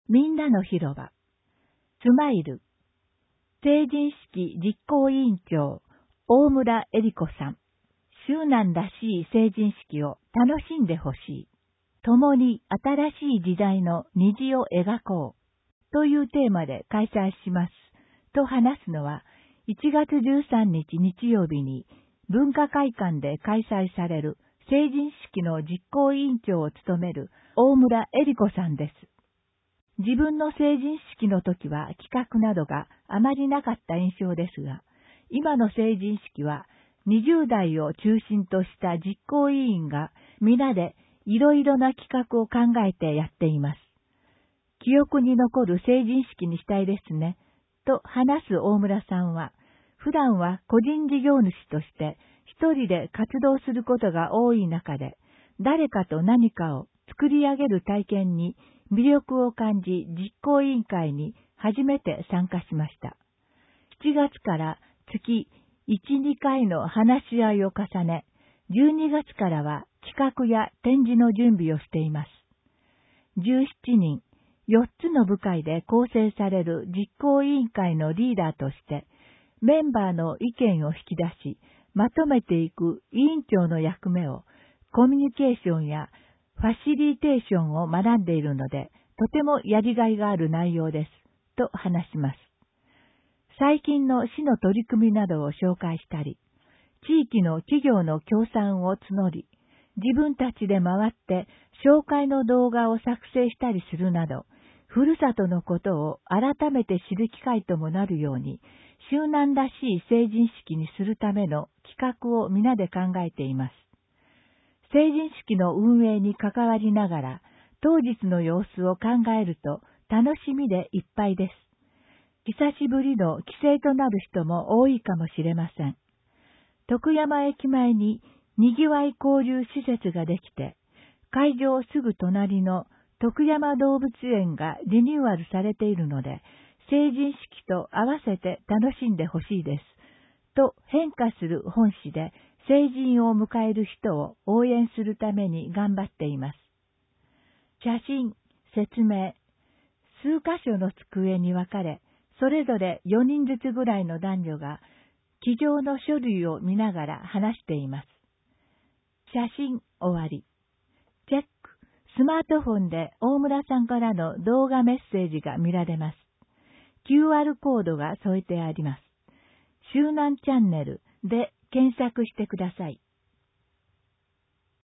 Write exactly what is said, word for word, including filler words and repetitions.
みんなの広場。スマイル。成人式実行委員長、大村恵里子さん。周南らしい成人式を楽しんでほしい。共に新しい時代の虹を描こう。というテーマで開催します。と話すのは、いちがつじゅうさんにち日曜日に文化会館で開催される成人式の実行委員長を務める大村恵里子さんです。自分の成人式の時は企画などがあまりなかった印象ですが、今の成人式はにじゅう代を中心とした実行委員が皆でいろいろな企画を考えてやっています。記憶に残る成人式にしたいですね、と話す大村さんは、普段は個人事業主として一人で活動することが多い中で、誰かと何かを作り上げる体験に魅力を感じ、実行委員会に初めて参加しました。しちがつから月いち、にかいの話し合いを重ね、じゅうにがつからは企画や展示の準備をしています。じゅうしちにん、よっつの部会で構成される実行委員会のリーダーとして、メンバーの意見を引き出し、まとめていく委員長の役目を、コミュニケーションやファシリテーションを学んでいるので、とてもやりがいがある内容です、と話します。最近の市の取り組みなどを紹介したり、地域の企業の協賛を募り、自分たちで回って紹介の動画を作成したりするなど、ふるさとのことを改めて知る機会ともなるように、周南らしい成人式にするための企画を皆で考えています。成人式の運営に関わりながら、当日の様子を考えると楽しみでいっぱいです。久しぶりの帰省となる人も多いかもしれません。徳山駅前ににぎわい交流施設ができて、会場すぐ隣の徳山動物園がリニューアルされているので、成人式と合わせて楽しんでほしいです。と変化する本誌で成人を迎える人を応援するために頑張っています。写真、説明、数箇所の机に分かれ、それぞれよにんずつぐらいの男女が、机上の書類を見ながら話しています。写真終わり。チェック。スマートフォンで大村さんからの動画メッセージが見られます。キューアール コードが添えてあります。周南チャンネルで検索してください。